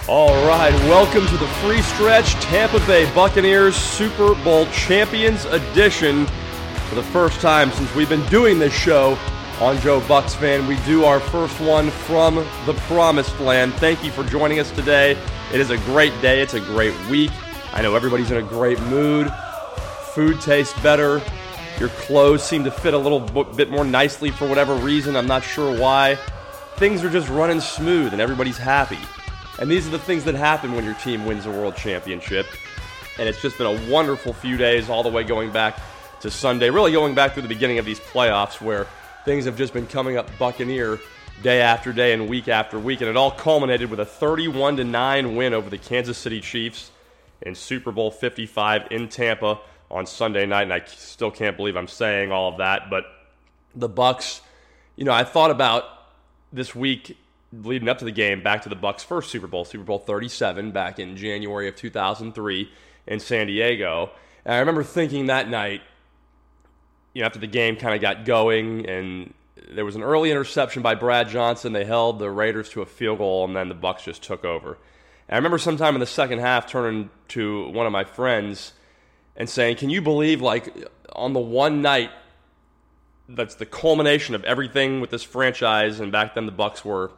All right, welcome to the free stretch Tampa Bay Buccaneers Super Bowl Champions Edition. For the first time since we've been doing this show on Joe Bucs Fan, we do our first one from the Promised Land. Thank you for joining us today. It is a great day. It's a great week. I know everybody's in a great mood. Food tastes better. Your clothes seem to fit a little bit more nicely for whatever reason. I'm not sure why. Things are just running smooth and everybody's happy. And these are the things that happen when your team wins a world championship. And it's just been a wonderful few days, all the way going back to Sunday, really going back to the beginning of these playoffs where things have just been coming up Buccaneer day after day and week after week. And it all culminated with a 31-9 win over the Kansas City Chiefs in Super Bowl 55 in Tampa on Sunday night. And I still can't believe I'm saying all of that. But the Bucs, I thought about this week leading up to the game, back to the Bucs' first Super Bowl 37, back in January of 2003 in San Diego. And I remember thinking that night, after the game kind of got going, and there was an early interception by Brad Johnson. They held the Raiders to a field goal, and then the Bucs just took over. And I remember sometime in the second half turning to one of my friends and saying, can you believe, on the one night that's the culmination of everything with this franchise, and back then the Bucs were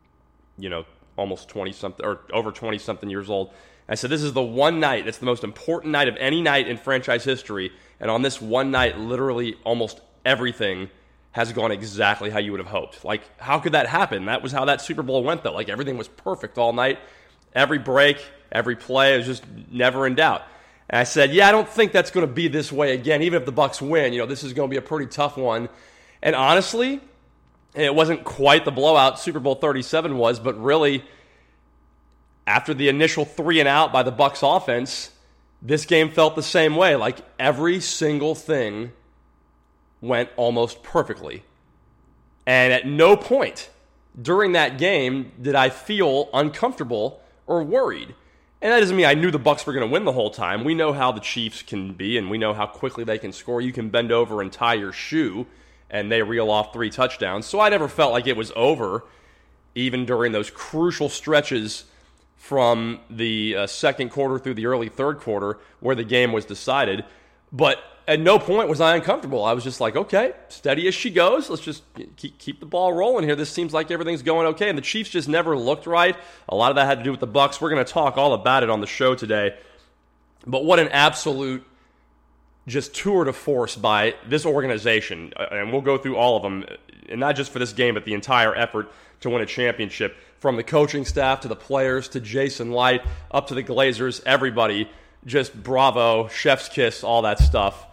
almost 20-something, or over 20-something years old. I said, this is the one night, it's the most important night of any night in franchise history, and on this one night, literally almost everything has gone exactly how you would have hoped. How could that happen? That was how that Super Bowl went, though. Everything was perfect all night. Every break, every play, it was just never in doubt. And I said, I don't think that's going to be this way again, even if the Bucs win. This is going to be a pretty tough one. And honestly, it wasn't quite the blowout Super Bowl 37 was, but really, after the initial 3-and-out by the Bucs offense, this game felt the same way. Every single thing went almost perfectly. And at no point during that game did I feel uncomfortable or worried. And that doesn't mean I knew the Bucs were going to win the whole time. We know how the Chiefs can be, and we know how quickly they can score. You can bend over and tie your shoe, and they reel off 3 touchdowns. So I never felt like it was over, even during those crucial stretches from the second quarter through the early third quarter where the game was decided. But at no point was I uncomfortable. I was just like, okay, steady as she goes. Let's just keep the ball rolling here. This seems like everything's going okay. And the Chiefs just never looked right. A lot of that had to do with the Bucs. We're going to talk all about it on the show today. But what an absolute just tour de force by this organization, and we'll go through all of them, and not just for this game, but the entire effort to win a championship, from the coaching staff to the players to Jason Light, up to the Glazers, everybody, just bravo, chef's kiss, all that stuff.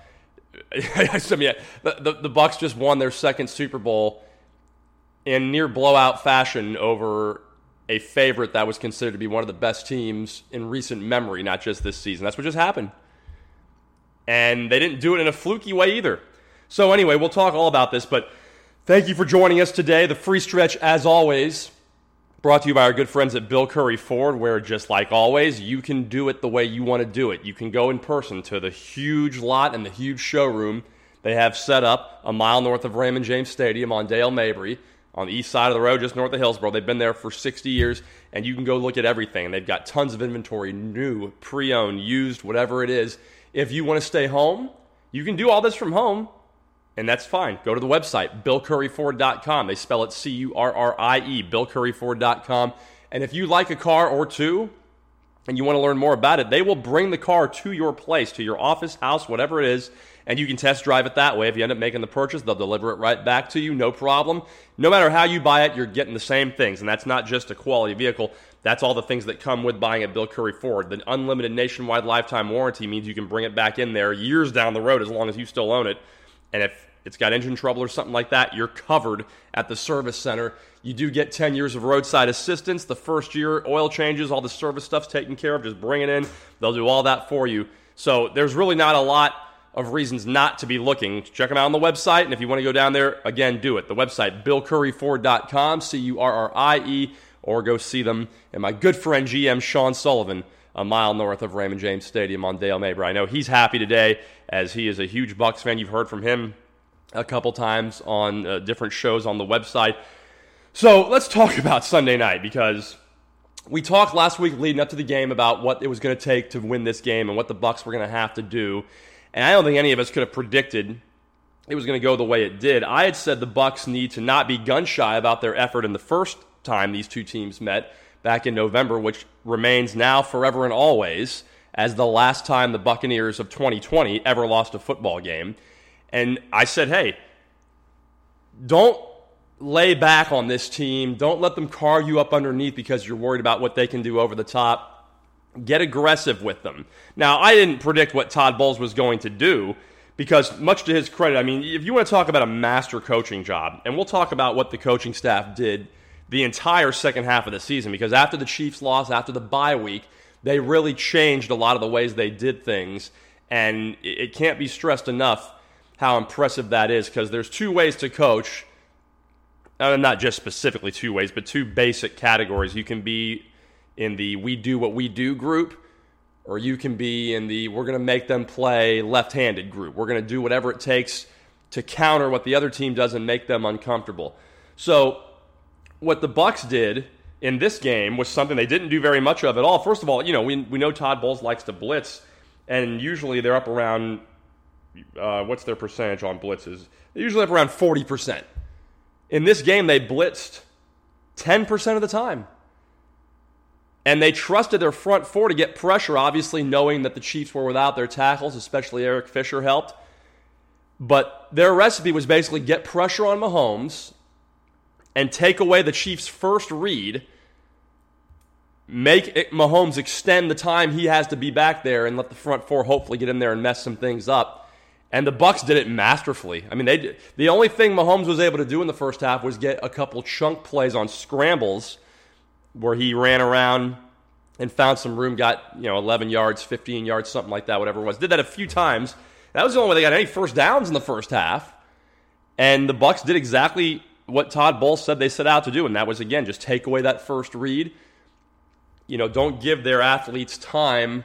I mean, the Bucs just won their second Super Bowl in near blowout fashion over a favorite that was considered to be one of the best teams in recent memory, not just this season. That's what just happened. And they didn't do it in a fluky way either. So anyway, we'll talk all about this, but thank you for joining us today. The free stretch, as always, brought to you by our good friends at Bill Curry Ford, where just like always, you can do it the way you want to do it. You can go in person to the huge lot and the huge showroom they have set up a mile north of Raymond James Stadium on Dale Mabry, on the east side of the road, just north of Hillsborough. They've been there for 60 years, and you can go look at everything. They've got tons of inventory, new, pre-owned, used, whatever it is. If you want to stay home, you can do all this from home, and that's fine. Go to the website, BillCurryFord.com. They spell it C-U-R-R-I-E, BillCurryFord.com. And if you like a car or two and you want to learn more about it, they will bring the car to your place, to your office, house, whatever it is, and you can test drive it that way. If you end up making the purchase, they'll deliver it right back to you, no problem. No matter how you buy it, you're getting the same things, and that's not just a quality vehicle. That's all the things that come with buying at Bill Curry Ford. The unlimited nationwide lifetime warranty means you can bring it back in there years down the road as long as you still own it. And if it's got engine trouble or something like that, you're covered at the service center. You do get 10 years of roadside assistance. The first year, oil changes, all the service stuff's taken care of. Just bring it in. They'll do all that for you. So there's really not a lot of reasons not to be looking. Check them out on the website, and if you want to go down there, again, do it. The website, BillCurryFord.com, C-U-R-R-I-E, or go see them and my good friend GM Sean Sullivan, a mile north of Raymond James Stadium on Dale Mabry. I know he's happy today as he is a huge Bucs fan. You've heard from him a couple times on different shows on the website. So let's talk about Sunday night, because we talked last week leading up to the game about what it was going to take to win this game and what the Bucs were going to have to do. And I don't think any of us could have predicted it was going to go the way it did. I had said the Bucs need to not be gun-shy about their effort in the first time these two teams met back in November, which remains now forever and always as the last time the Buccaneers of 2020 ever lost a football game. And I said, hey, don't lay back on this team. Don't let them carve you up underneath because you're worried about what they can do over the top. Get aggressive with them. Now, I didn't predict what Todd Bowles was going to do because, much to his credit, I mean, if you want to talk about a master coaching job, and we'll talk about what the coaching staff did the entire second half of the season, because after the Chiefs loss, after the bye week, they really changed a lot of the ways they did things, and it can't be stressed enough how impressive that is, because there's two ways to coach. Not just specifically two ways, but two basic categories. You can be in the we do what we do group, or you can be in the we're going to make them play left-handed group. We're going to do whatever it takes to counter what the other team does and make them uncomfortable. So what the Bucs did in this game was something they didn't do very much of at all. First of all, we know Todd Bowles likes to blitz, and usually they're up around, what's their percentage on blitzes? They're usually up around 40%. In this game, they blitzed 10% of the time. And they trusted their front four to get pressure, obviously knowing that the Chiefs were without their tackles, especially Eric Fisher helped. But their recipe was basically get pressure on Mahomes and take away the Chiefs' first read, make Mahomes extend the time he has to be back there, and let the front four hopefully get in there and mess some things up. And the Bucs did it masterfully. I mean, the only thing Mahomes was able to do in the first half was get a couple chunk plays on scrambles where he ran around and found some room, got 11 yards, 15 yards, something like that, whatever it was. Did that a few times. That was the only way they got any first downs in the first half. And the Bucs did exactly what Todd Bowles said they set out to do, and that was, again, just take away that first read. Don't give their athletes time,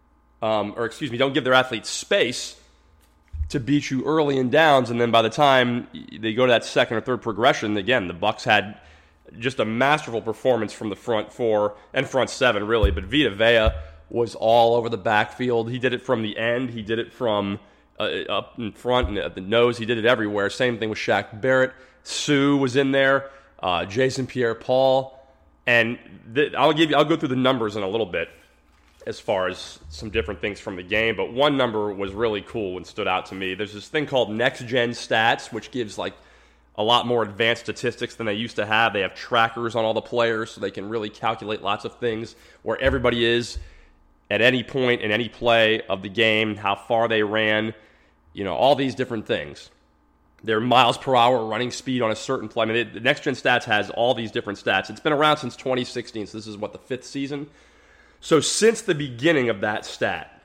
don't give their athletes space to beat you early in downs, and then by the time they go to that second or third progression, again, the Bucs had just a masterful performance from the front four and front seven, really. But Vita Vea was all over the backfield. He did it from the end. He did it from up in front and at the nose. He did it everywhere. Same thing with Shaq Barrett. Sue was in there. Jason Pierre-Paul. And I'll go through the numbers in a little bit as far as some different things from the game, but one number was really cool and stood out to me. There's this thing called Next Gen Stats, which gives like a lot more advanced statistics than they used to have. They have trackers on all the players, so they can really calculate lots of things, where everybody is at any point in any play of the game, how far they ran, all these different things. Their miles per hour running speed on a certain play. I mean, the Next Gen Stats has all these different stats. It's been around since 2016, so this is, the fifth season? So since the beginning of that stat,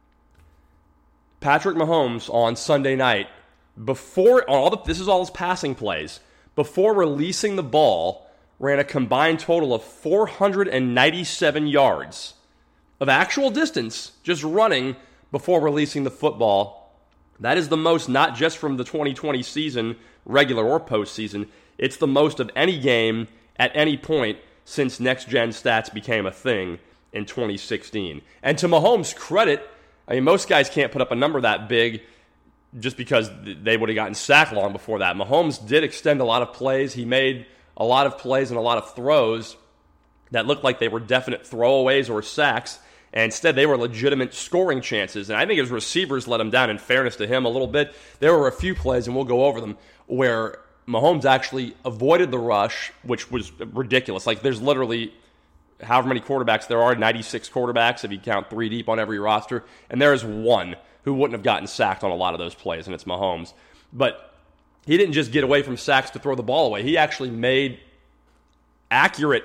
Patrick Mahomes on Sunday night, this is all his passing plays, before releasing the ball, ran a combined total of 497 yards of actual distance, just running before releasing the football. That is the most, not just from the 2020 season, regular or postseason. It's the most of any game at any point since Next Gen Stats became a thing in 2016. And to Mahomes' credit, I mean, most guys can't put up a number that big just because they would have gotten sacked long before that. Mahomes did extend a lot of plays. He made a lot of plays and a lot of throws that looked like they were definite throwaways or sacks, and instead they were legitimate scoring chances. And I think his receivers let him down, in fairness to him, a little bit. There were a few plays, and we'll go over them, where Mahomes actually avoided the rush, which was ridiculous. Like, there's literally however many quarterbacks there are, 96 quarterbacks if you count 3 deep on every roster, and there is one who wouldn't have gotten sacked on a lot of those plays, and it's Mahomes. But he didn't just get away from sacks to throw the ball away. He actually made accurate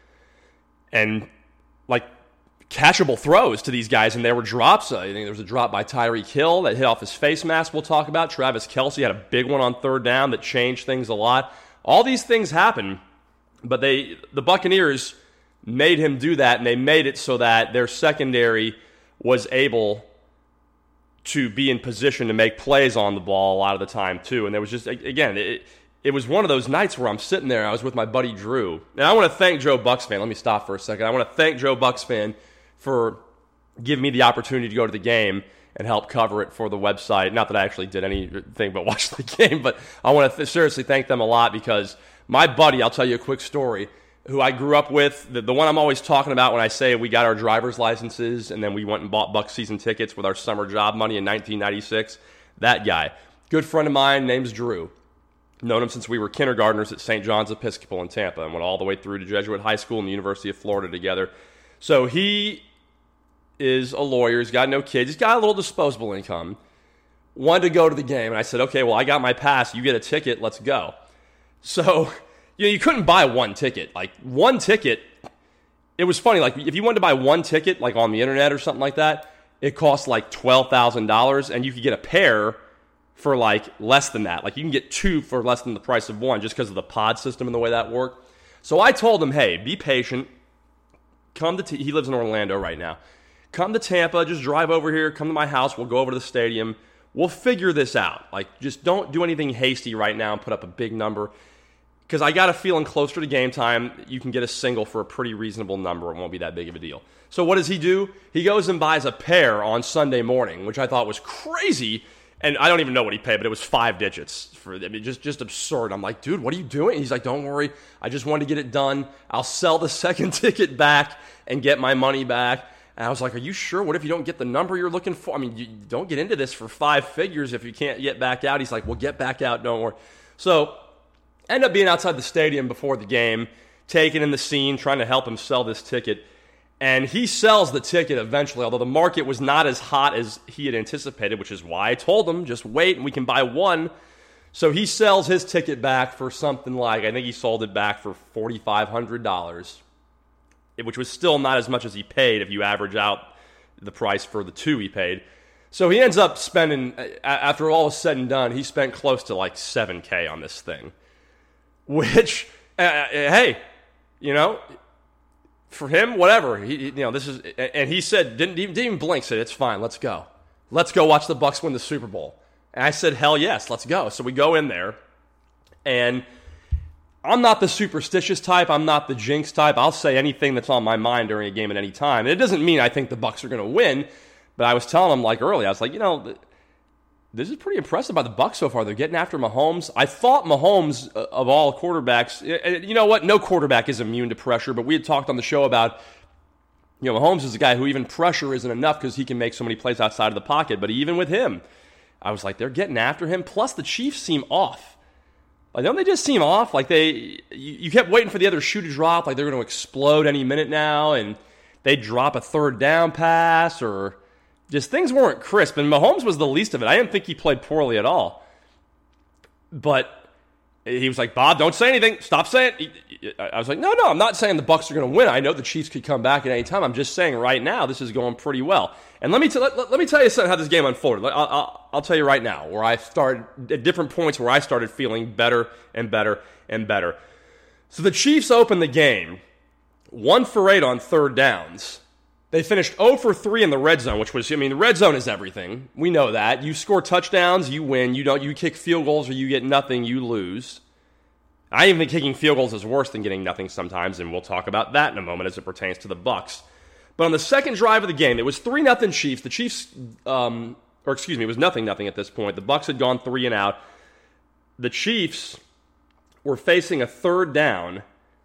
and, catchable throws to these guys, and there were drops. I think there was a drop by Tyreek Hill that hit off his face mask we'll talk about. Travis Kelce had a big one on third down that changed things a lot. All these things happen, but the Buccaneers made him do that, and they made it so that their secondary was able to be in position to make plays on the ball a lot of the time, too. And there was just, again, it was one of those nights where I'm sitting there. I was with my buddy Drew. And I want to thank Joe Bucks fan. Let me stop for a second. I want to thank Joe Bucks fan for giving me the opportunity to go to the game and help cover it for the website. Not that I actually did anything but watch the game, but I want to seriously thank them a lot because my buddy, I'll tell you a quick story, who I grew up with, the one I'm always talking about when I say we got our driver's licenses and then we went and bought Bucks season tickets with our summer job money in 1996, that guy. Good friend of mine, name's Drew. Known him since we were kindergartners at St. John's Episcopal in Tampa and went all the way through to Jesuit High School and the University of Florida together. So he is a lawyer. He's got no kids. He's got a little disposable income. Wanted to go to the game. And I said, okay, well, I got my pass. You get a ticket. Let's go. So, you couldn't buy one ticket. Like, one ticket, it was funny. Like, if you wanted to buy one ticket, like on the internet or something like that, it cost like $12,000. And you could get a pair for like less than that. Like, you can get two for less than the price of one just because of the pod system and the way that worked. So I told him, hey, be patient. Come to he lives in Orlando right now. Come to Tampa, just drive over here, come to my house, we'll go over to the stadium. We'll figure this out. Like, just don't do anything hasty right now and put up a big number. Because I got a feeling closer to game time, you can get a single for a pretty reasonable number. It won't be that big of a deal. So what does he do? He goes and buys a pair on Sunday morning, which I thought was crazy. And I don't even know what he paid, but it was 5 digits. Just absurd. I'm like, dude, what are you doing? He's like, don't worry. I just wanted to get it done. I'll sell the second ticket back and get my money back. And I was like, are you sure? What if you don't get the number you're looking for? I mean, you don't get into this for 5 figures if you can't get back out. He's like, well, get back out, don't worry. So, end up being outside the stadium before the game, taking in the scene, trying to help him sell this ticket. And he sells the ticket eventually, although the market was not as hot as he had anticipated, which is why I told him, just wait and we can buy one. So he sells his ticket back for something like, I think he sold it back for $4,500. Which was still not as much as he paid if you average out the price for the 2 he paid. So he ends up spending, after all is said and done, he spent close to like $7,000 on this thing. Which, hey, for him, whatever. This is, and he said, didn't even blink, said, it's fine, let's go. Let's go watch the Bucks win the Super Bowl. And I said, hell yes, let's go. So we go in there, and I'm not the superstitious type. I'm not the jinx type. I'll say anything that's on my mind during a game at any time. And it doesn't mean I think the Bucks are going to win, but I was telling him like earlier, I was like, this is pretty impressive by the Bucks so far. They're getting after Mahomes. I thought Mahomes, of all quarterbacks, you know what? No quarterback is immune to pressure, but we had talked on the show about, Mahomes is a guy who even pressure isn't enough because he can make so many plays outside of the pocket. But even with him, I was like, they're getting after him. Plus, the Chiefs seem off. Like, don't they just seem off? Like, you kept waiting for the other shoe to drop, like they're going to explode any minute now, and they drop a third down pass, or just things weren't crisp. And Mahomes was the least of it. I didn't think he played poorly at all. But he was like, Bob, don't say anything. Stop saying it. I was like, no, I'm not saying the Bucs are going to win. I know the Chiefs could come back at any time. I'm just saying right now this is going pretty well. And let me tell you something how this game unfolded. I'll tell you right now where I started at different points where I started feeling better and better and better. So the Chiefs opened the game 1 for 8 on third downs. They finished 0 for 3 in the red zone, which was, the red zone is everything. We know that. You score touchdowns, you win. You kick field goals or you get nothing, you lose. I even think kicking field goals is worse than getting nothing sometimes, and we'll talk about that in a moment as it pertains to the Bucs. But on the second drive of the game, it was 3-0 Chiefs. The Chiefs, it was 0-0 at this point. The Bucs had gone 3 and out. The Chiefs were facing a third down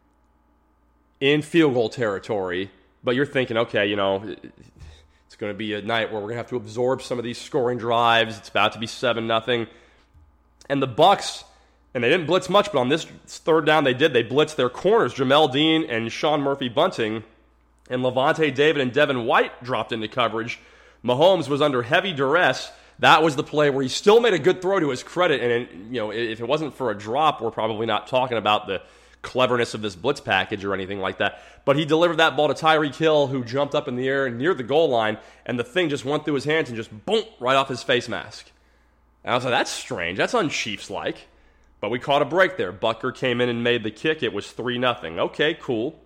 in field goal territory. But you're thinking, okay, it's going to be a night where we're going to have to absorb some of these scoring drives. It's about to be 7-0. And the Bucs, and they didn't blitz much, but on this third down they did. They blitzed their corners, Jamel Dean and Sean Murphy-Bunting, and Levante David and Devin White dropped into coverage. Mahomes was under heavy duress. That was the play where he still made a good throw to his credit. And, if it wasn't for a drop, we're probably not talking about the cleverness of this blitz package or anything like that. But he delivered that ball to Tyreek Hill, who jumped up in the air near the goal line, and the thing just went through his hands and just boom, right off his face mask. And I was like, that's strange. That's un-Chiefs-like. But we caught a break there. Butker came in and made the kick. It was 3-0. Okay, cool.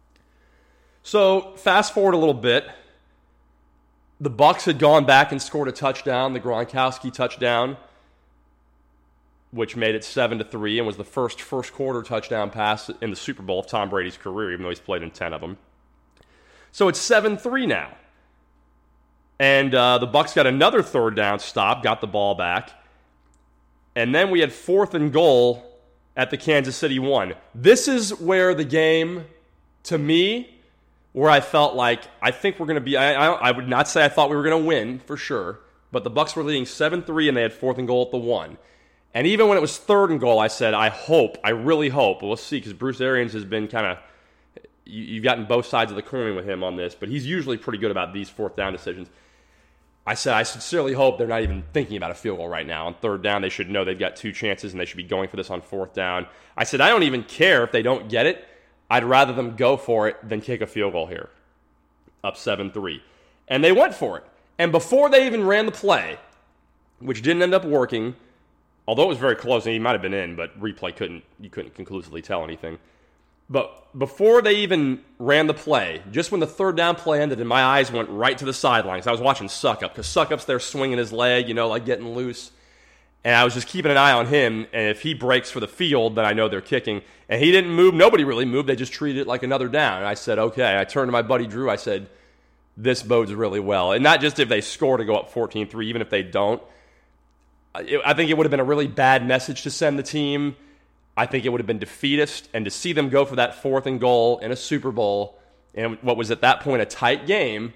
So fast forward a little bit. The Bucs had gone back and scored a touchdown, the Gronkowski touchdown. which made it 7-3 and was the first quarter touchdown pass in the Super Bowl of Tom Brady's career, even though he's played in 10 of them. So it's 7-3 now. And the Bucs got another third down stop, got the ball back. And then we had 4th and goal at the Kansas City 1. This is where the game, to me, where I felt like, I think we're going to be, I would not say I thought we were going to win, for sure. But the Bucs were leading 7-3, and they had 4th and goal at the 1. And even when it was 3rd and goal, I said, I really hope. We'll see, because Bruce Arians has been kind of, you've gotten both sides of the coin with him on this, but he's usually pretty good about these 4th down decisions. I said, I sincerely hope they're not even thinking about a field goal right now. On 3rd down, they should know they've got 2 chances, and they should be going for this on 4th down. I said, I don't even care if they don't get it. I'd rather them go for it than kick a field goal here. Up 7-3. And they went for it. And before they even ran the play, which didn't end up working, although it was very close, and he might have been in, but replay you couldn't conclusively tell anything. But before they even ran the play, just when the 3rd down play ended, and my eyes went right to the sidelines, I was watching Suckup, because Suckup's there swinging his leg, like getting loose. And I was just keeping an eye on him, and if he breaks for the field, then I know they're kicking. And he didn't move. Nobody really moved. They just treated it like another down. And I said, okay. I turned to my buddy Drew. I said, this bodes really well. And not just if they score to go up 14-3, even if they don't. I think it would have been a really bad message to send the team. I think it would have been defeatist, and to see them go for that 4th and goal in a Super Bowl, and what was at that point a tight game,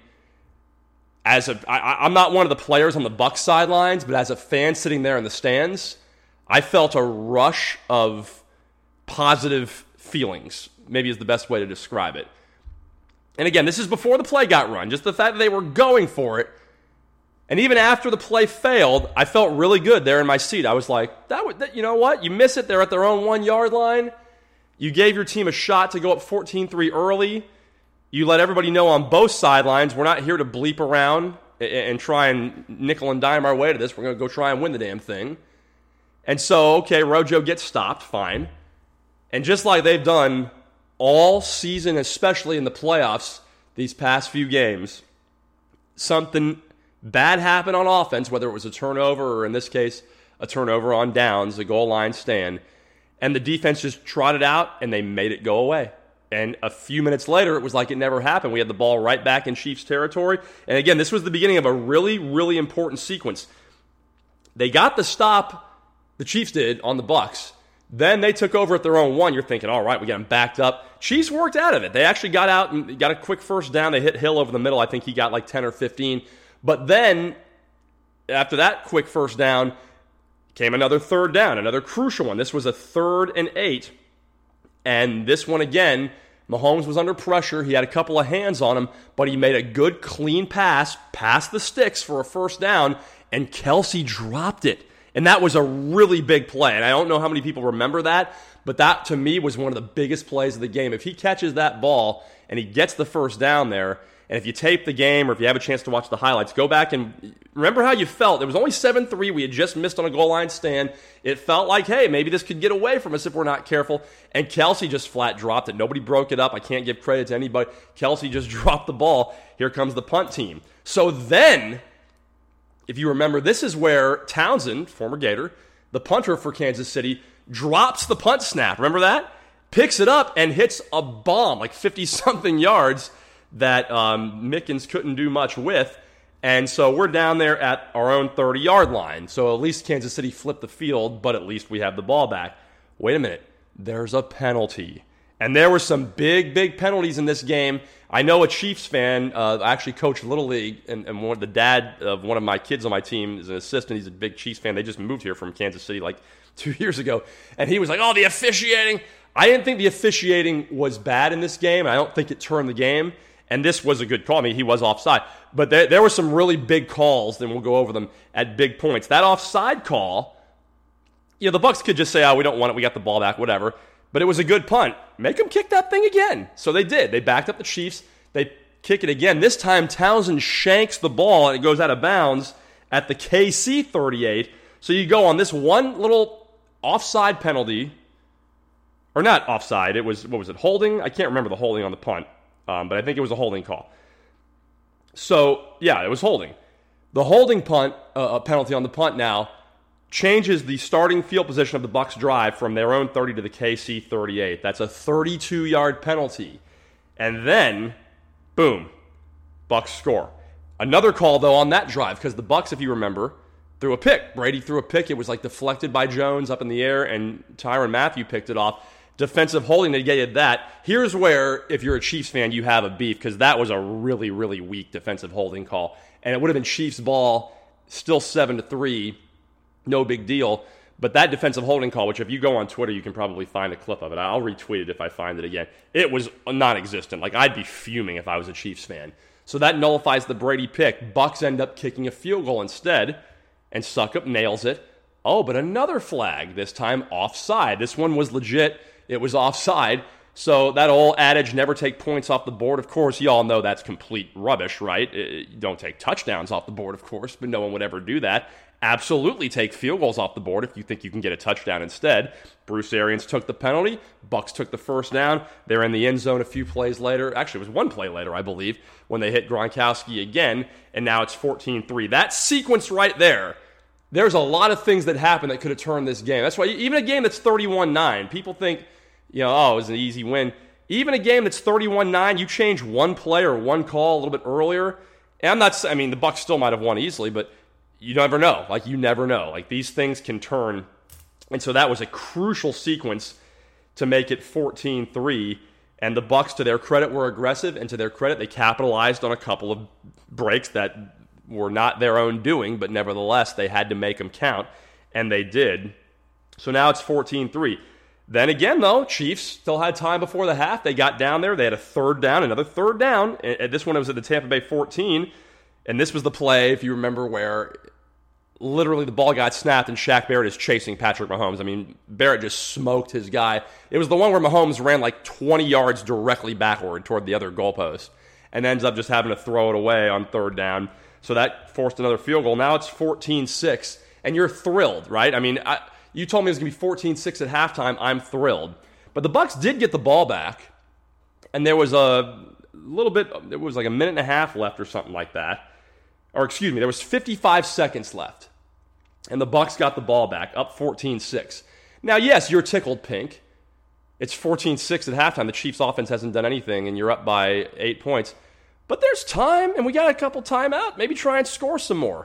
I'm not one of the players on the Bucs sidelines, but as a fan sitting there in the stands, I felt a rush of positive feelings, maybe is the best way to describe it. And again, this is before the play got run, just the fact that they were going for it. And even after the play failed, I felt really good there in my seat. I was like, you know what? You miss it. They're at their own 1-yard line. You gave your team a shot to go up 14-3 early. You let everybody know on both sidelines, we're not here to bleep around and try and nickel and dime our way to this. We're going to go try and win the damn thing. And so, okay, Rojo gets stopped, fine. And just like they've done all season, especially in the playoffs, these past few games, something bad happened on offense, whether it was a turnover or in this case, a turnover on downs, a goal line stand, and the defense just trotted out and they made it go away. And a few minutes later, it was like it never happened. We had the ball right back in Chiefs territory. And again, this was the beginning of a really, really important sequence. They got the stop, the Chiefs did, on the Bucs. Then they took over at their own 1. You're thinking, all right, we got them backed up. Chiefs worked out of it. They actually got out and got a quick first down. They hit Hill over the middle. I think he got like 10 or 15. But then, after that quick first down, came another 3rd down, another crucial one. This was a 3rd and 8. And this one again, Mahomes was under pressure. He had a couple of hands on him, but he made a good, clean pass past the sticks for a first down, and Kelce dropped it. And that was a really big play. And I don't know how many people remember that, but that, to me, was one of the biggest plays of the game. If he catches that ball and he gets the first down there, and if you tape the game or if you have a chance to watch the highlights, go back and remember how you felt. It was only 7-3. We had just missed on a goal line stand. It felt like, hey, maybe this could get away from us if we're not careful. And Kelce just flat dropped it. Nobody broke it up. I can't give credit to anybody. Kelce just dropped the ball. Here comes the punt team. So then, if you remember, this is where Townsend, former Gator, the punter for Kansas City, drops the punt snap. Remember that? Picks it up and hits a bomb, like 50-something yards, that Mickens couldn't do much with. And so we're down there at our own 30-yard line. So at least Kansas City flipped the field, but at least we have the ball back. Wait a minute. There's a penalty. And there were some big, big penalties in this game. I know a Chiefs fan, I actually coached Little League, and the dad of one of my kids on my team is an assistant. He's a big Chiefs fan. They just moved here from Kansas City like 2 years ago. And he was like, oh, the officiating. I didn't think the officiating was bad in this game. I don't think it turned the game. And this was a good call. I mean, he was offside. But there were some really big calls, and we'll go over them at big points. That offside call, the Bucs could just say, oh, we don't want it. We got the ball back, whatever. But it was a good punt. Make them kick that thing again. So they did. They backed up the Chiefs. They kick it again. This time, Townsend shanks the ball, and it goes out of bounds at the KC 38. So you go on this one little offside penalty. Or not offside. It was, what was it, holding? I can't remember the holding on the punt. But I think it was a holding call. So, yeah, it was holding. The holding punt penalty on the punt now changes the starting field position of the Bucs drive from their own 30 to the KC 38. That's a 32-yard penalty. And then, boom, Bucs score. Another call, though, on that drive, because the Bucs, if you remember, threw a pick. Brady threw a pick. It was like deflected by Jones up in the air, and Tyrann Mathieu picked it off. Defensive holding negated that. Here's where, if you're a Chiefs fan, you have a beef, because that was a really, really weak defensive holding call. And it would have been Chiefs ball, still 7-3, no big deal. But that defensive holding call, which if you go on Twitter, you can probably find a clip of it. I'll retweet it if I find it again. It was non-existent. Like, I'd be fuming if I was a Chiefs fan. So that nullifies the Brady pick. Bucs end up kicking a field goal instead, and Succop nails it. Oh, but another flag, this time offside. This one was legit. It was offside. So that old adage, never take points off the board, of course, you all know that's complete rubbish, right? You don't take touchdowns off the board, of course, but no one would ever do that. Absolutely take field goals off the board if you think you can get a touchdown instead. Bruce Arians took the penalty. Bucs took the first down. They're in the end zone a few plays later. Actually, it was one play later, I believe, when they hit Gronkowski again, and now it's 14-3. That sequence right there, there's a lot of things that happened that could have turned this game. That's why even a game that's 31-9, people think, it was an easy win. Even a game that's 31-9, you change one play or one call a little bit earlier, and the Bucs still might have won easily, but you never know. You never know. These things can turn. And so that was a crucial sequence to make it 14-3. And the Bucs, to their credit, were aggressive. And to their credit, they capitalized on a couple of breaks that were not their own doing. But nevertheless, they had to make them count. And they did. So now it's 14-3. Then again, though, Chiefs still had time before the half. They got down there. They had a third down, another third down. And this one was at the Tampa Bay 14. And this was the play, if you remember, where literally the ball got snapped and Shaq Barrett is chasing Patrick Mahomes. Barrett just smoked his guy. It was the one where Mahomes ran 20 yards directly backward toward the other goalpost and ends up just having to throw it away on third down. So that forced another field goal. Now it's 14-6, and you're thrilled, right? You told me it was going to be 14-6 at halftime. I'm thrilled. But the Bucs did get the ball back, and there was a minute and a half left or something like that. Or excuse me, there was 55 seconds left. And the Bucs got the ball back, up 14-6. Now, yes, you're tickled pink. It's 14-6 at halftime. The Chiefs' offense hasn't done anything, and you're up by 8 points. But there's time, and we got a couple timeout. Maybe try and score some more.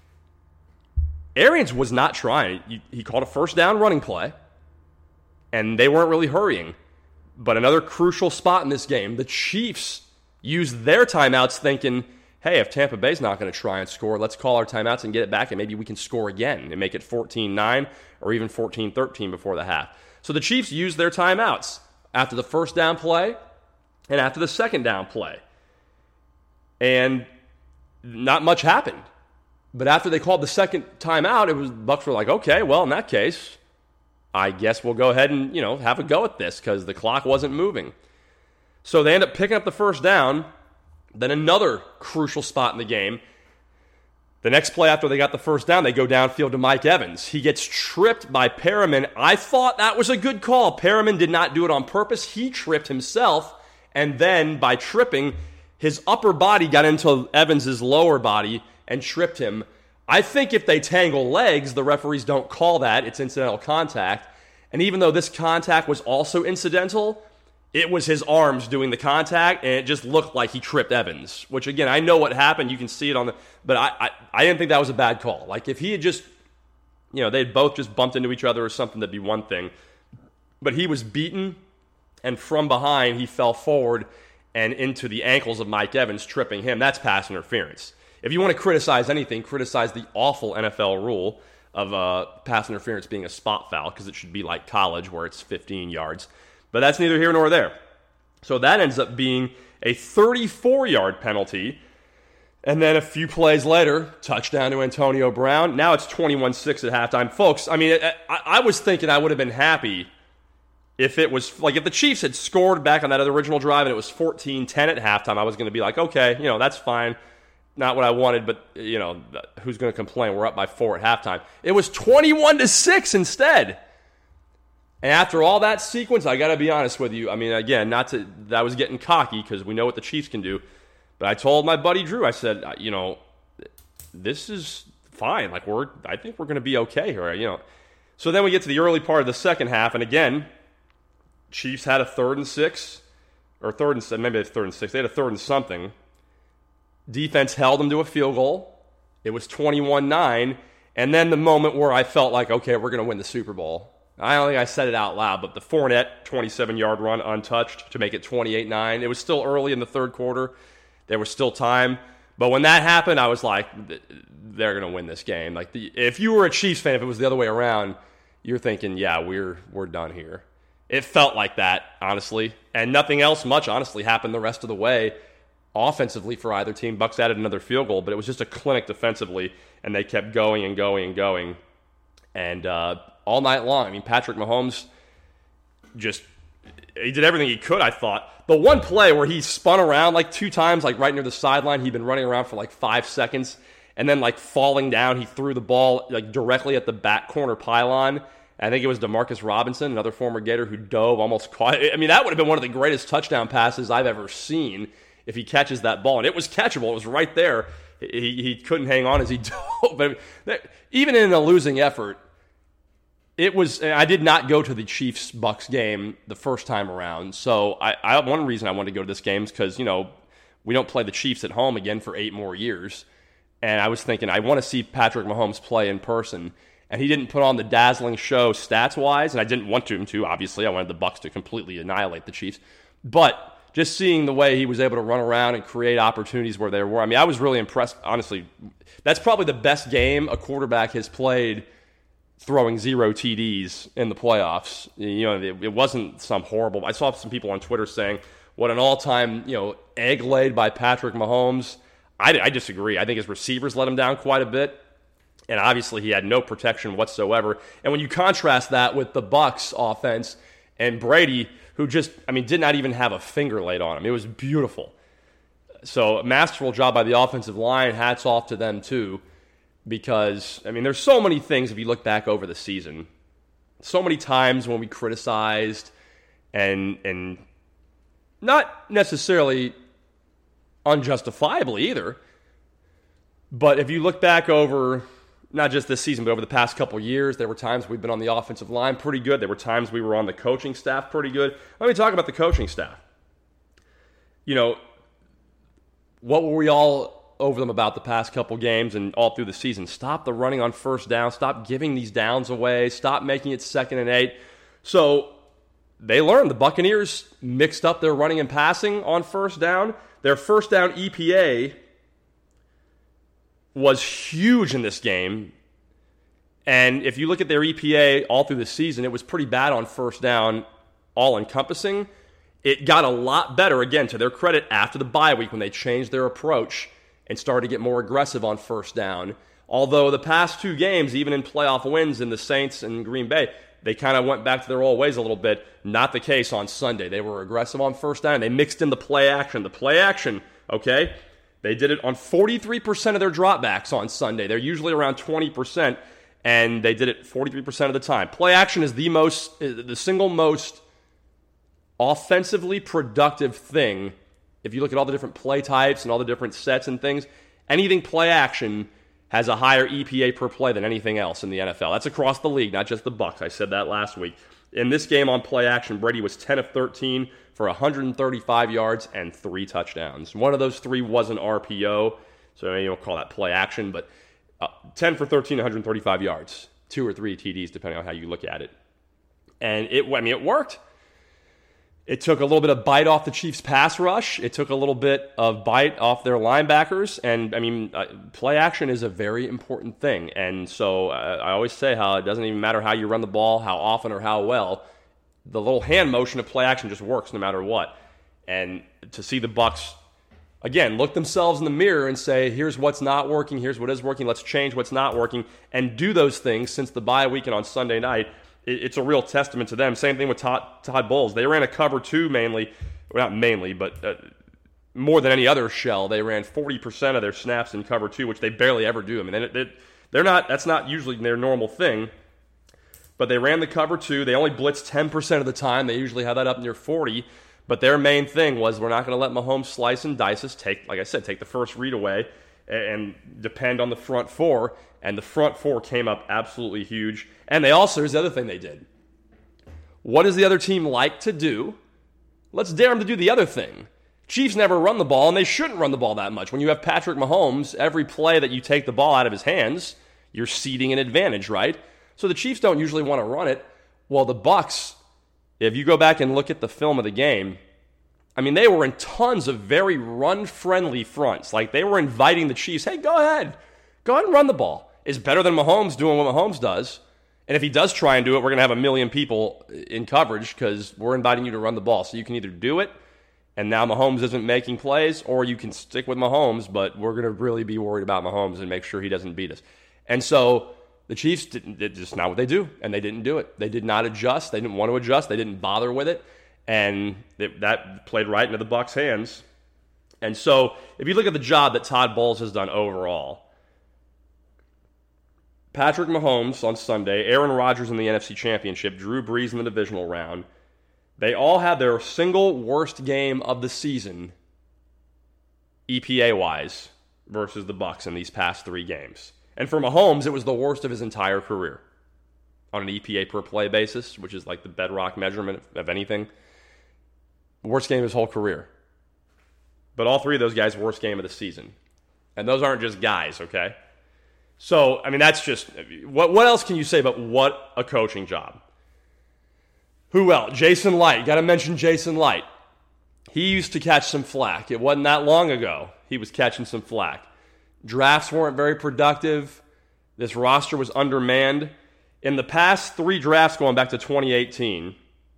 Arians was not trying. He called a first down running play, and they weren't really hurrying. But another crucial spot in this game, the Chiefs used their timeouts thinking, hey, if Tampa Bay's not going to try and score, let's call our timeouts and get it back, and maybe we can score again and make it 14-9 or even 14-13 before the half. So the Chiefs used their timeouts after the first down play and after the second down play. And not much happened. But after they called the second timeout, Bucs were like, okay, well, in that case, I guess we'll go ahead and, have a go at this because the clock wasn't moving. So they end up picking up the first down. Then another crucial spot in the game. The next play after they got the first down, they go downfield to Mike Evans. He gets tripped by Perriman. I thought that was a good call. Perriman did not do it on purpose. He tripped himself, and then by tripping, his upper body got into Evans's lower body and tripped him. I think if they tangle legs, the referees don't call that. It's incidental contact. And even though this contact was also incidental, it was his arms doing the contact, and it just looked like he tripped Evans, which, again, I know what happened. You can see it on the – but I didn't think that was a bad call. If he had just – they'd both just bumped into each other or something, that'd be one thing. But he was beaten, and from behind, he fell forward and into the ankles of Mike Evans, tripping him. That's pass interference. If you want to criticize anything, criticize the awful NFL rule of pass interference being a spot foul, because it should be like college where it's 15 yards. But that's neither here nor there. So that ends up being a 34-yard penalty. And then a few plays later, touchdown to Antonio Brown. Now it's 21-6 at halftime. Folks, I was thinking I would have been happy if it was, if the Chiefs had scored back on that other original drive and it was 14-10 at halftime, I was going to be like, okay, that's fine. Not what I wanted, but, who's going to complain? We're up by 4 at halftime. It was 21-6 instead. And after all that sequence, I got to be honest with you. Again, I was getting cocky because we know what the Chiefs can do. But I told my buddy Drew, I said, this is fine. Like I think we're going to be okay here, you know. So then we get to the early part of the second half, and again, Chiefs had a 3rd and 6, or 3rd and 7, maybe it's 3rd and 6. They had a 3rd and something. Defense held them to a field goal. It was 21-9, and then the moment where I felt like, okay, we're going to win the Super Bowl. I don't think I said it out loud, but the Fournette 27-yard run untouched to make it 28-9. It was still early in the third quarter. There was still time. But when that happened, I was like, they're going to win this game. Like, if you were a Chiefs fan, if it was the other way around, you're thinking, yeah, we're done here. It felt like that, honestly. And nothing else much, honestly, happened the rest of the way offensively for either team. Bucs added another field goal, but it was just a clinic defensively, and they kept going and going and going. And all night long, I mean, Patrick Mahomes he did everything he could, I thought. The one play where he spun around like 2 times, like right near the sideline, he'd been running around for like 5 seconds, and then like falling down, he threw the ball like directly at the back corner pylon. I think it was Demarcus Robinson, another former Gator, who dove, almost caught it. I mean, that would have been one of the greatest touchdown passes I've ever seen if he catches that ball. And it was catchable. It was right there. He couldn't hang on as he dove. But even in a losing effort, it was. I did not go to the Chiefs-Bucs game the first time around. So one reason I wanted to go to this game is because, you know, we don't play the Chiefs at home again for 8 more years. And I was thinking, I want to see Patrick Mahomes play in person. And he didn't put on the dazzling show stats-wise, and I didn't want him to, obviously. I wanted the Bucs to completely annihilate the Chiefs. But just seeing the way he was able to run around and create opportunities where there were, I mean, I was really impressed, honestly. That's probably the best game a quarterback has played throwing 0 TDs in the playoffs. You know, it wasn't some horrible. I saw some people on Twitter saying, what an all-time, you know, egg laid by Patrick Mahomes. I disagree. I think his receivers let him down quite a bit. And obviously he had no protection whatsoever. And when you contrast that with the Bucs offense and Brady, who just, I mean, did not even have a finger laid on him. It was beautiful. So a masterful job by the offensive line. Hats off to them too. Because, I mean, there's so many things if you look back over the season. So many times when we criticized and not necessarily unjustifiably either. But if you look back over not just this season, but over the past couple years, there were times we've been on the offensive line pretty good. There were times we were on the coaching staff pretty good. Let me talk about the coaching staff. You know, what were we all over them about the past couple games and all through the season? Stop the running on first down. Stop giving these downs away. Stop making it 2nd and 8. So they learned. The Buccaneers mixed up their running and passing on first down. Their first down EPA was huge in this game. And if you look at their EPA all through the season, it was pretty bad on first down, all-encompassing. It got a lot better, again, to their credit, after the bye week when they changed their approach and started to get more aggressive on first down. Although the past 2 games, even in playoff wins in the Saints and Green Bay, they kind of went back to their old ways a little bit. Not the case on Sunday. They were aggressive on first down. They mixed in the play action. The play action, okay? They did it on 43% of their dropbacks on Sunday. They're usually around 20%, and they did it 43% of the time. Play action is the single most offensively productive thing. If you look at all the different play types and all the different sets and things, anything play action has a higher EPA per play than anything else in the NFL. That's across the league, not just the Bucs. I said that last week. In this game on play action, Brady was 10 of 13 for 135 yards and 3 touchdowns. One of those 3 was an RPO, so you don't call that play action, but 10 for 13, 135 yards, 2 or 3 TDs, depending on how you look at it. And it worked. It took a little bit of bite off the Chiefs' pass rush. It took a little bit of bite off their linebackers. And, play action is a very important thing. And so I always say how it doesn't even matter how you run the ball, how often or how well. The little hand motion of play action just works no matter what. And to see the Bucs, again, look themselves in the mirror and say, here's what's not working, here's what is working, let's change what's not working, and do those things since the bye week and on Sunday night. It's a real testament to them. Same thing with Todd Bowles. They ran a cover 2 mainly, well, not mainly, but more than any other shell. They ran 40% of their snaps in cover 2, which they barely ever do. I mean, they're not. That's not usually their normal thing. But they ran the cover 2. They only blitzed 10% of the time. They usually have that up near 40. But their main thing was, we're not going to let Mahomes slice and dice us. Take the first read away. and depend on the front four. And the front four came up absolutely huge. And they also, here's the other thing they did. What does the other team like to do? Let's dare them to do the other thing. Chiefs never run the ball, and they shouldn't run the ball that much. When you have Patrick Mahomes, every play that you take the ball out of his hands, you're ceding an advantage, right? So the Chiefs don't usually want to run it. Well, the Bucs, if you go back and look at the film of the game, I mean, they were in tons of very run-friendly fronts. Like, they were inviting the Chiefs, hey, go ahead. Go ahead and run the ball. It's better than Mahomes doing what Mahomes does. And if he does try and do it, we're going to have 1 million people in coverage because we're inviting you to run the ball. So you can either do it, and now Mahomes isn't making plays, or you can stick with Mahomes, but we're going to really be worried about Mahomes and make sure he doesn't beat us. And so the Chiefs didn't, it's just not what they do, and they didn't do it. They did not adjust. They didn't want to adjust. They didn't bother with it, and that played right into the Bucs' hands. And so if you look at the job that Todd Bowles has done overall, Patrick Mahomes on Sunday, Aaron Rodgers in the NFC Championship, Drew Brees in the divisional round, they all had their single worst game of the season, EPA-wise, versus the Bucs in these past 3 games. And for Mahomes, it was the worst of his entire career on an EPA per play basis, which is like the bedrock measurement of anything. Worst game of his whole career. But all 3 of those guys, worst game of the season. And those aren't just guys, okay? So, I mean, that's just, what else can you say about what a coaching job? Who else? Jason Light. Got to mention Jason Light. He used to catch some flack. It wasn't that long ago he was catching some flack. Drafts weren't very productive. This roster was undermanned. In the past 3 drafts going back to 2018,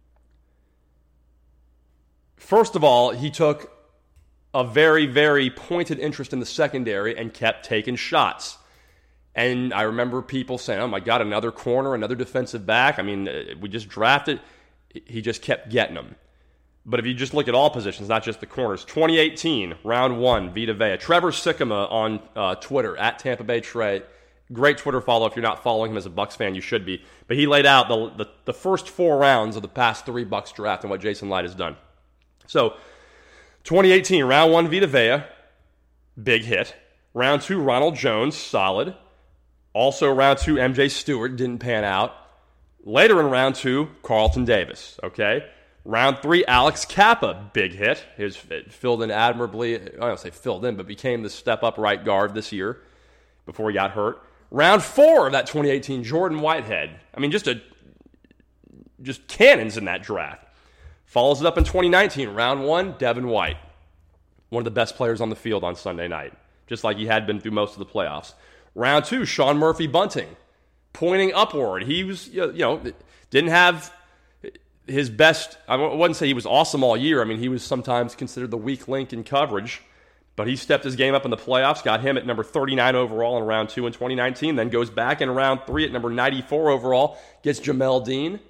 first of all, he took a very, very pointed interest in the secondary and kept taking shots. And I remember people saying, oh my God, another corner, another defensive back. I mean, we just drafted. He just kept getting them. But if you just look at all positions, not just the corners, 2018, round 1, Vita Vea. Trevor Sikkema on Twitter, at Tampa Bay Trey. Great Twitter follow. If you're not following him as a Bucs fan, you should be. But he laid out the first 4 rounds of the past 3 Bucs draft and what Jason Light has done. So, 2018, round 1, Vita Vea, big hit. Round 2, Ronald Jones, solid. Also, round 2, MJ Stewart, didn't pan out. Later in round 2, Carlton Davis, okay? Round 3, Alex Kappa, big hit. It filled in admirably. I don't say filled in, but became the step-up right guard this year before he got hurt. Round 4 of that 2018, Jordan Whitehead. I mean, just cannons in that draft. Follows it up in 2019, round 1, Devin White. One of the best players on the field on Sunday night, just like he had been through most of the playoffs. Round 2, Sean Murphy-Bunting, pointing upward. He was, didn't have his best. I wouldn't say he was awesome all year. I mean, he was sometimes considered the weak link in coverage, but he stepped his game up in the playoffs, got him at number 39 overall in round 2 in 2019, then goes back in round 3 at number 94 overall, gets Jamel Dean.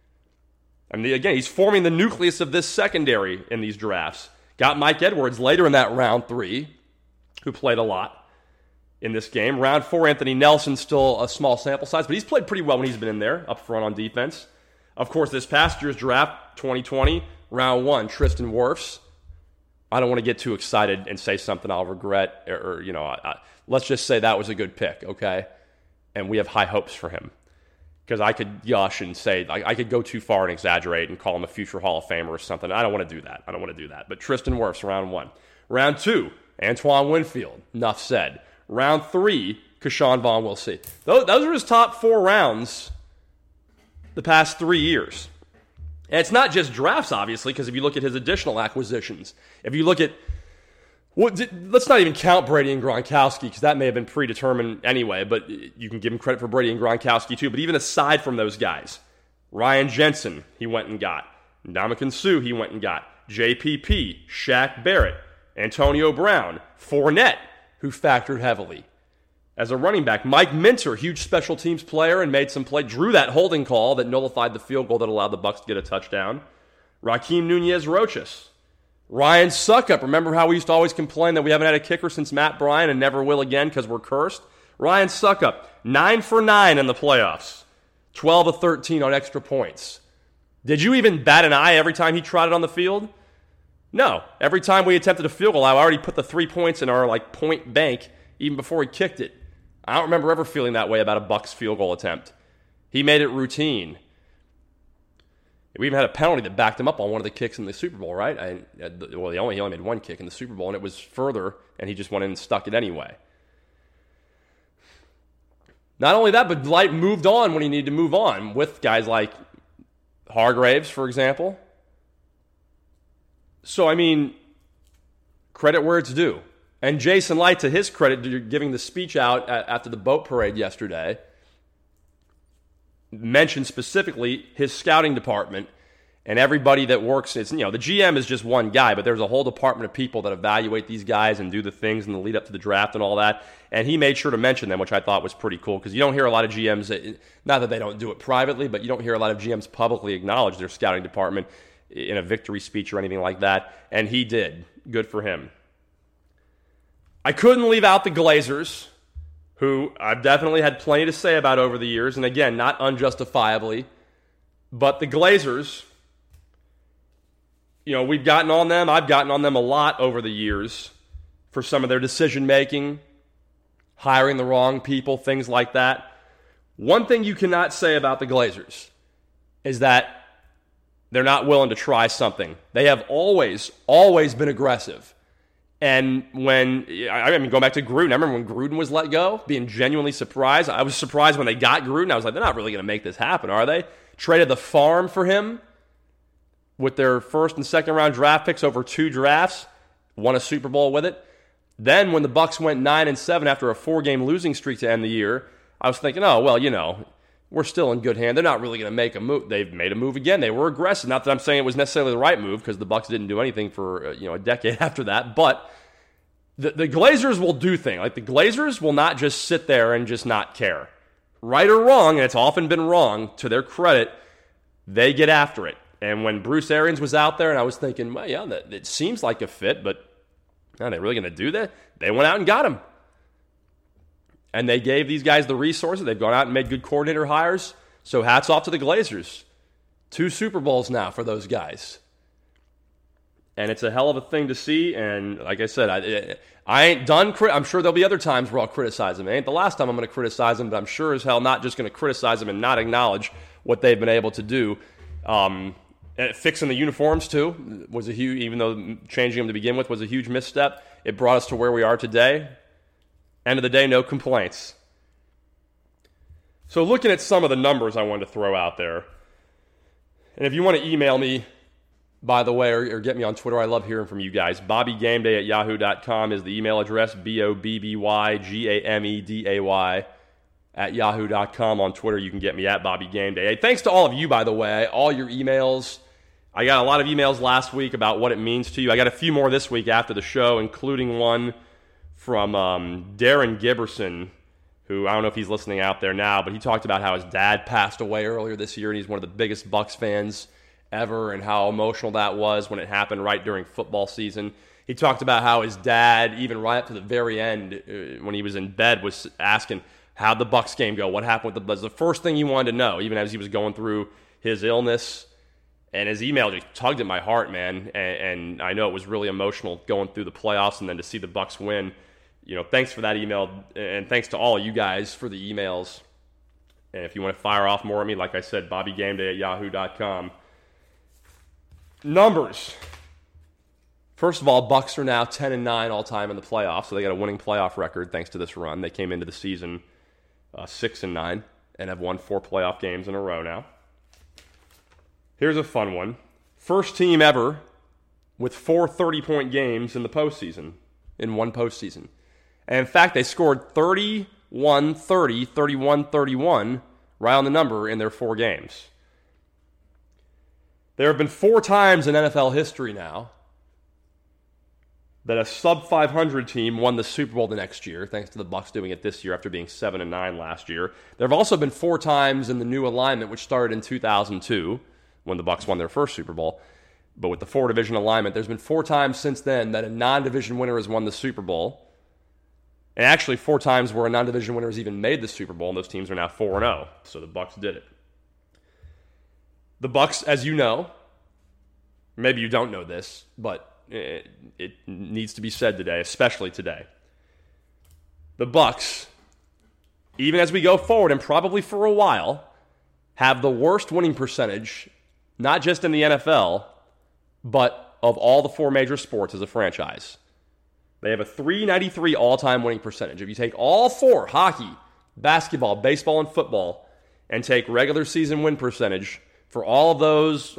I mean, again, he's forming the nucleus of this secondary in these drafts. Got Mike Edwards later in that round 3, who played a lot in this game. Round 4, Anthony Nelson, still a small sample size, but he's played pretty well when he's been in there, up front on defense. Of course, this past year's draft, 2020, round 1, Tristan Wirfs. I don't want to get too excited and say something I'll regret, or let's just say that was a good pick, okay? And we have high hopes for him. Because I could gush and say, I could go too far and exaggerate and call him a future Hall of Famer or something. I don't want to do that. But Tristan Wirfs, round 1. Round 2, Antoine Winfield. Enough said. Round 3, Keyshawn Vaughn, we'll see. Those are his top 4 rounds the past 3 years. And it's not just drafts, obviously, because if you look at his additional acquisitions, if you look at, let's not even count Brady and Gronkowski, because that may have been predetermined anyway, but you can give him credit for Brady and Gronkowski too. But even aside from those guys, Ryan Jensen, he went and got. Ndamukong Suh, he went and got. JPP, Shaq Barrett, Antonio Brown, Fournette, who factored heavily as a running back. Mike Minter, huge special teams player and made some play, drew that holding call that nullified the field goal that allowed the Bucs to get a touchdown. Raheem Nunez-Roches. Ryan Suckup, remember how we used to always complain that we haven't had a kicker since Matt Bryan and never will again because we're cursed? Ryan Suckup, 9 for 9 in the playoffs. 12 of 13 on extra points. Did you even bat an eye every time he trotted on the field? No. Every time we attempted a field goal, I already put the 3 points in our point bank even before he kicked it. I don't remember ever feeling that way about a Bucs field goal attempt. He made it routine. We even had a penalty that backed him up on one of the kicks in the Super Bowl, right? He only made one kick in the Super Bowl, and it was further, and he just went in and stuck it anyway. Not only that, but Light moved on when he needed to move on with guys like Hargraves, for example. So, I mean, credit where it's due. And Jason Light, to his credit, giving the speech out after the boat parade yesterday, mentioned specifically his scouting department and everybody that works. It's, the GM is just one guy, but there's a whole department of people that evaluate these guys and do the things in the lead up to the draft and all that. And he made sure to mention them, which I thought was pretty cool, because you don't hear a lot of GMs, not that they don't do it privately, but you don't hear a lot of GMs publicly acknowledge their scouting department in a victory speech or anything like that. And he did. Good for him. I couldn't leave out the Glazers, who I've definitely had plenty to say about over the years, and again, not unjustifiably, but the Glazers, we've gotten on them. I've gotten on them a lot over the years for some of their decision-making, hiring the wrong people, things like that. One thing you cannot say about the Glazers is that they're not willing to try something. They have always been aggressive. And going back to Gruden, I remember when Gruden was let go, being genuinely surprised. I was surprised when they got Gruden. I was like, they're not really going to make this happen, are they? Traded the farm for him with their first and second round draft picks over 2 drafts, won a Super Bowl with it. Then when the Bucs went 9-7 after a 4-game losing streak to end the year, I was thinking, we're still in good hand. They're not really going to make a move. They've made a move again. They were aggressive. Not that I'm saying it was necessarily the right move, because the Bucs didn't do anything for a decade after that. But the Glazers will do things. Like, the Glazers will not just sit there and just not care. Right or wrong, and it's often been wrong, to their credit, they get after it. And when Bruce Arians was out there, and I was thinking, well, yeah, it seems like a fit, but are they really going to do that? They went out and got him. And they gave these guys the resources. They've gone out and made good coordinator hires. So hats off to the Glazers. 2 Super Bowls now for those guys. And it's a hell of a thing to see. And like I said, I ain't done. I'm sure there'll be other times where I'll criticize them. It ain't the last time I'm going to criticize them, but I'm sure as hell not just going to criticize them and not acknowledge what they've been able to do. Fixing the uniforms, too, was a huge, even though changing them to begin with was a huge misstep. It brought us to where we are today. End of the day, no complaints. So looking at some of the numbers I wanted to throw out there, and if you want to email me, by the way, or get me on Twitter, I love hearing from you guys. BobbyGameday@yahoo.com is the email address, BobbyGameday @yahoo.com. On Twitter, you can get me at BobbyGameday. Hey, thanks to all of you, by the way, all your emails. I got a lot of emails last week about what it means to you. I got a few more this week after the show, including one from Darren Giberson, who I don't know if he's listening out there now, but he talked about how his dad passed away earlier this year, and he's one of the biggest Bucs fans ever, and how emotional that was when it happened right during football season. He talked about how his dad, even right up to the very end, when he was in bed, was asking, how'd the Bucs game go? What happened with the Bucs? The first thing he wanted to know, even as he was going through his illness. And his email just tugged at my heart, man. And I know it was really emotional going through the playoffs and then to see the Bucs win. Thanks for that email, and thanks to all of you guys for the emails. And if you want to fire off more at me, like I said, BobbyGameday@yahoo.com. Numbers. First of all, Bucs are now 10-9 all time in the playoffs, so they got a winning playoff record thanks to this run. They came into the season 6-9 and have won 4 playoff games in a row now. Here's a fun one. First team ever with 4 30-point games in the postseason, in one postseason. And in fact, they scored 31-30, 31-31, right on the number in their 4 games. There have been 4 times in NFL history now that a sub-500 team won the Super Bowl the next year, thanks to the Bucs doing it this year after being 7-9 last year. There have also been 4 times in the new alignment, which started in 2002, when the Bucs won their first Super Bowl. But with the 4-division alignment, there's been 4 times since then that a non-division winner has won the Super Bowl. And actually 4 times where a non-division winner has even made the Super Bowl, and those teams are now 4-0. So the Bucs did it. The Bucs, as you know, maybe you don't know this, but it needs to be said today, especially today. the Bucks, even as we go forward and probably for a while, have the worst winning percentage, not just in the NFL, but of all the four major sports as a franchise. They have a .393 all-time winning percentage. If you take all four, hockey, basketball, baseball, and football, and take regular season win percentage for all of those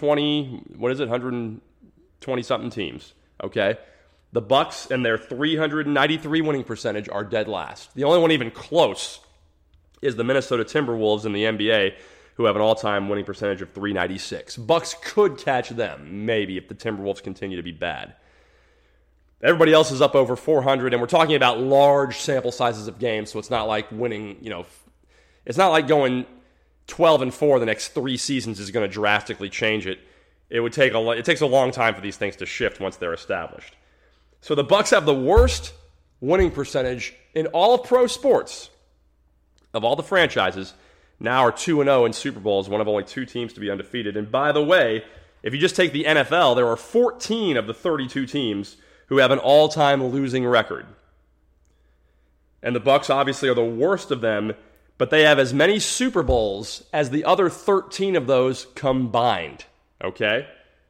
120-something teams, okay? The Bucks and their .393 winning percentage are dead last. The only one even close is the Minnesota Timberwolves in the NBA, who have an all-time winning percentage of .396. Bucks could catch them, maybe, if the Timberwolves continue to be bad. Everybody else is up over 400, and we're talking about large sample sizes of games, so it's not like winning, it's not like going 12-4 the next 3 seasons is going to drastically change it. It takes a long time for these things to shift once they're established. So the Bucks have the worst winning percentage in all of pro sports of all the franchises. Now are 2-0 in Super Bowls, one of only 2 teams to be undefeated. And by the way, if you just take the NFL, there are 14 of the 32 teams who have an all-time losing record. And the Bucks obviously are the worst of them, but they have as many Super Bowls as the other 13 of those combined. Okay?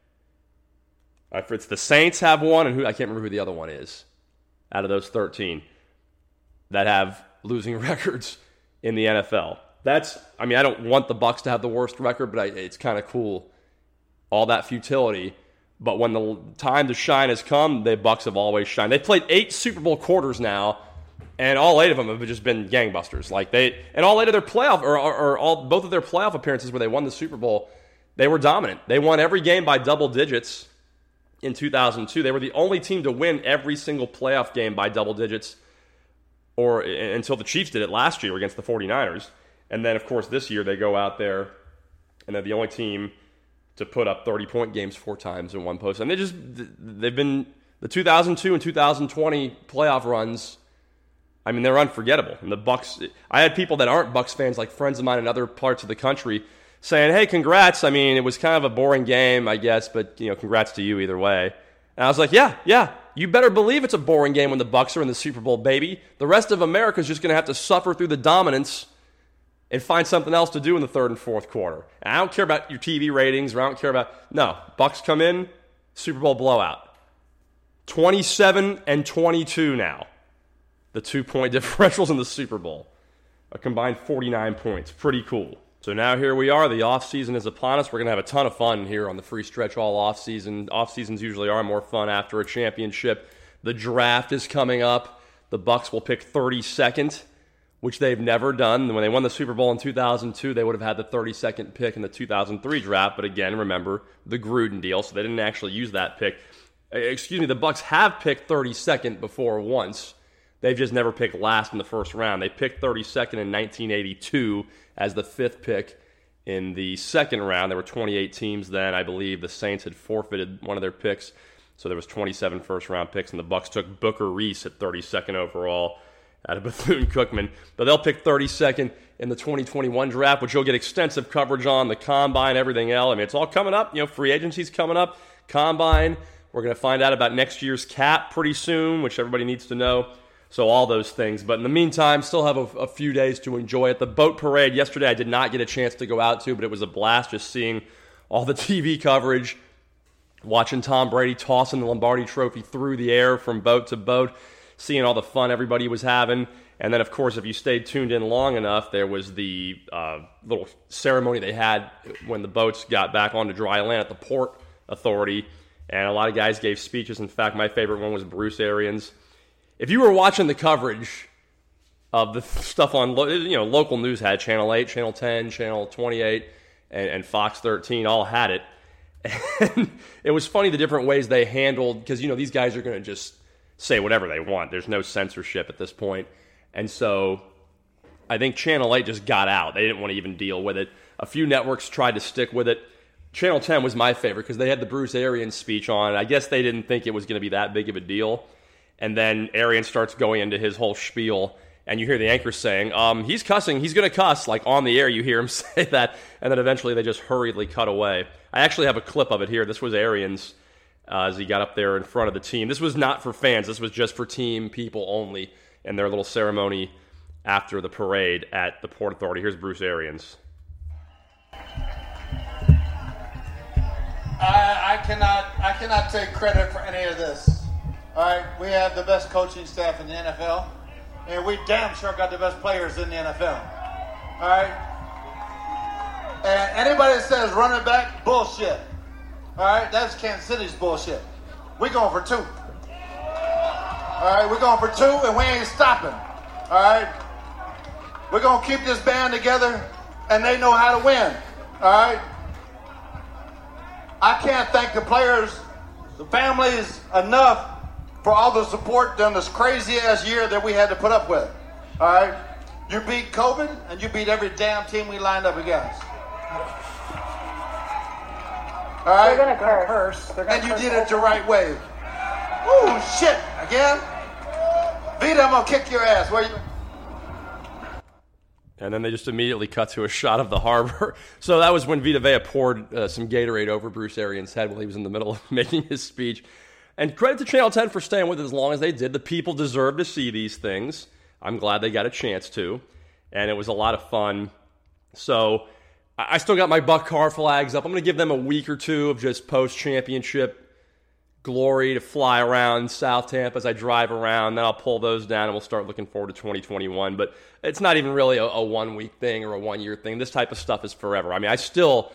It's the Saints have one, and I can't remember who the other one is out of those 13 that have losing records in the NFL. I don't want the Bucks to have the worst record, but it's kind of cool, all that futility. But when the time to shine has come, the Bucks have always shined. They've played 8 Super Bowl quarters now, and all 8 of them have just been gangbusters. And all 8 of their playoff, both of their playoff appearances where they won the Super Bowl, they were dominant. They won every game by double digits in 2002. They were the only team to win every single playoff game by double digits, or until the Chiefs did it last year against the 49ers. And then, of course, this year they go out there, and they're the only team to put up 30-point games 4 times in one post. And they've been the 2002 and 2020 playoff runs. They're unforgettable. And the Bucks, I had people that aren't Bucks fans, like friends of mine in other parts of the country, saying, "Hey, congrats. It was kind of a boring game, I guess, but congrats to you either way." And I was like, yeah, you better believe it's a boring game when the Bucks are in the Super Bowl, baby. The rest of America is just going to have to suffer through the dominance and find something else to do in the third and fourth quarter. And I don't care about your TV ratings, or I don't care about... No, Bucks come in, Super Bowl blowout. 27-22 now. The 2-point differentials in the Super Bowl. A combined 49 points. Pretty cool. So now here we are. The offseason is upon us. We're going to have a ton of fun here on the Free Stretch all offseason. Off-seasons usually are more fun after a championship. The draft is coming up. The Bucks will pick 32nd, which they've never done. When they won the Super Bowl in 2002, they would have had the 32nd pick in the 2003 draft. But again, remember the Gruden deal, so they didn't actually use that pick. The Bucks have picked 32nd before once. They've just never picked last in the first round. They picked 32nd in 1982 as the 5th pick in the second round. There were 28 teams then. I believe the Saints had forfeited one of their picks, so there was 27 first-round picks, and the Bucks took Booker Reese at 32nd overall out of Bethune-Cookman. But they'll pick 32nd in the 2021 draft, which you'll get extensive coverage on, the Combine, everything else. It's all coming up. Free agency's coming up, Combine. We're going to find out about next year's cap pretty soon, which everybody needs to know. So all those things. But in the meantime, still have a few days to enjoy it. The boat parade yesterday I did not get a chance to go out to, but it was a blast just seeing all the TV coverage, watching Tom Brady tossing the Lombardi Trophy through the air from boat to boat, seeing all the fun everybody was having. And then, of course, if you stayed tuned in long enough, there was the little ceremony they had when the boats got back onto dry land at the Port Authority. And a lot of guys gave speeches. In fact, my favorite one was Bruce Arians. If you were watching the coverage of the stuff on, local news had Channel 8, Channel 10, Channel 28, and Fox 13 all had it. And it was funny the different ways they handled, because, these guys are going to just say whatever they want. There's no censorship at this point. And so I think Channel 8 just got out. They didn't want to even deal with it. A few networks tried to stick with it. Channel 10 was my favorite because they had the Bruce Arians speech on. I guess they didn't think it was going to be that big of a deal. And then Arians starts going into his whole spiel, and you hear the anchor saying, he's cussing, he's going to cuss. Like on the air, you hear him say that, and then eventually they just hurriedly cut away. I actually have a clip of it here. This was Arians as he got up there in front of the team. This was not for fans. This was just for team people only. and their little ceremony after the parade at the Port Authority. Here's Bruce Arians. I cannot take credit for any of this. All right, we have the best coaching staff in the NFL, and we damn sure got the best players in the NFL. All right, and anybody that says running back, bullshit. All right, that's Kansas City's bullshit. We're going for 2. All right, we're going for 2, and we ain't stopping. All right, we're gonna keep this band together, and they know how to win. All right. I can't thank the players, the families enough for all the support during this crazy-ass year that we had to put up with. All right? You beat COVID, and you beat every damn team we lined up against. All right? They're going to curse. And you did it the right way. Ooh, shit. Again? Vita, I'm going to kick your ass. Where you... And then they just immediately cut to a shot of the harbor. So that was when Vita Vea poured some Gatorade over Bruce Arians' head while he was in the middle of making his speech. And credit to Channel 10 for staying with it as long as they did. The people deserve to see these things. I'm glad they got a chance to. And it was a lot of fun. So I still got my Buck car flags up. I'm going to give them a week or two of just post-championship glory to fly around South Tampa as I drive around. Then I'll pull those down and we'll start looking forward to 2021. But it's not even really a 1 week thing or a 1 year thing. This type of stuff is forever. I mean, I still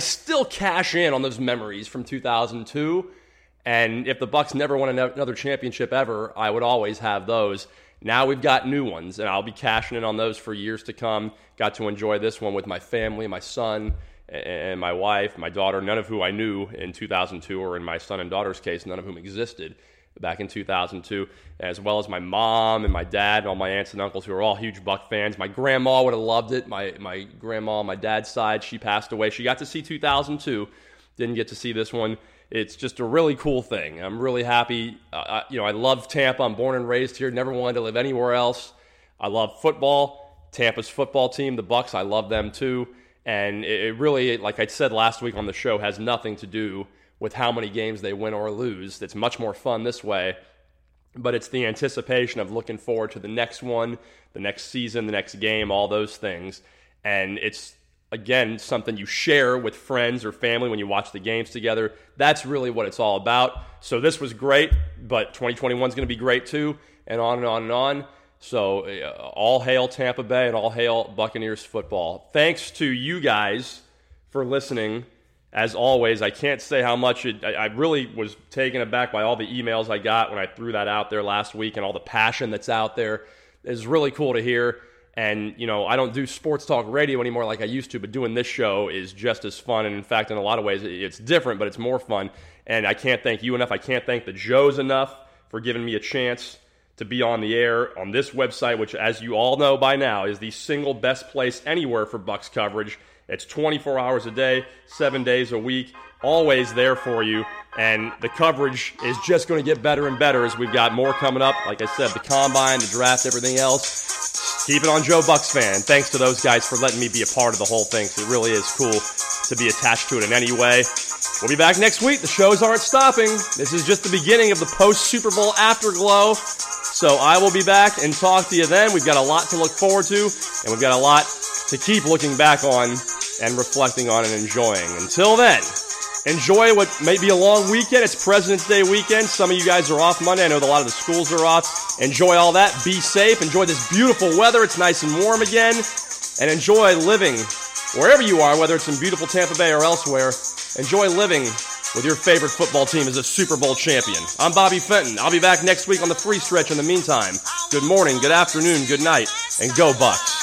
cash in on those memories from 2002. And if the Bucks never won another championship ever, I would always have those. Now we've got new ones, and I'll be cashing in on those for years to come. Got to enjoy this one with my family, my son, and my wife, my daughter, none of who I knew in 2002, or in my son and daughter's case, none of whom existed back in 2002, as well as my mom and my dad and all my aunts and uncles who are all huge Buck fans. My grandma would have loved it. My grandma on my dad's side, she passed away. She got to see 2002, didn't get to see this one. It's just a really cool thing. I'm really happy. I love Tampa. I'm born and raised here. Never wanted to live anywhere else. I love football. Tampa's football team, the Bucks, I love them too. And it really, like I said last week on the show, has nothing to do with how many games they win or lose. It's much more fun this way. But it's the anticipation of looking forward to the next one, the next season, the next game, all those things. And it's, again, something you share with friends or family when you watch the games together. That's really what it's all about. So this was great, but 2021 is going to be great too, and on and on and on. So all hail Tampa Bay and all hail Buccaneers football. Thanks to you guys for listening. As always, I can't say how much I really was taken aback by all the emails I got when I threw that out there last week and all the passion that's out there. It's really cool to hear. And, I don't do sports talk radio anymore like I used to, but doing this show is just as fun. And, in fact, in a lot of ways, it's different, but it's more fun. And I can't thank you enough. I can't thank the Joes enough for giving me a chance to be on the air on this website, which, as you all know by now, is the single best place anywhere for Bucks coverage. It's 24 hours a day, 7 days a week, always there for you. And the coverage is just going to get better and better as we've got more coming up. Like I said, the Combine, the draft, everything else. Keep it on Joe Bucks Fan. Thanks to those guys for letting me be a part of the whole thing. So it really is cool to be attached to it in any way. We'll be back next week. The shows aren't stopping. This is just the beginning of the post-Super Bowl afterglow. So I will be back and talk to you then. We've got a lot to look forward to, and we've got a lot to keep looking back on and reflecting on and enjoying. Until then, enjoy what may be a long weekend. It's President's Day weekend. Some of you guys are off Monday. I know that a lot of the schools are off. Enjoy all that. Be safe. Enjoy this beautiful weather. It's nice and warm again. And enjoy living wherever you are, whether it's in beautiful Tampa Bay or elsewhere. Enjoy living with your favorite football team as a Super Bowl champion. I'm Bobby Fenton. I'll be back next week on the Free Stretch. In the meantime, good morning, good afternoon, good night, and go Bucks.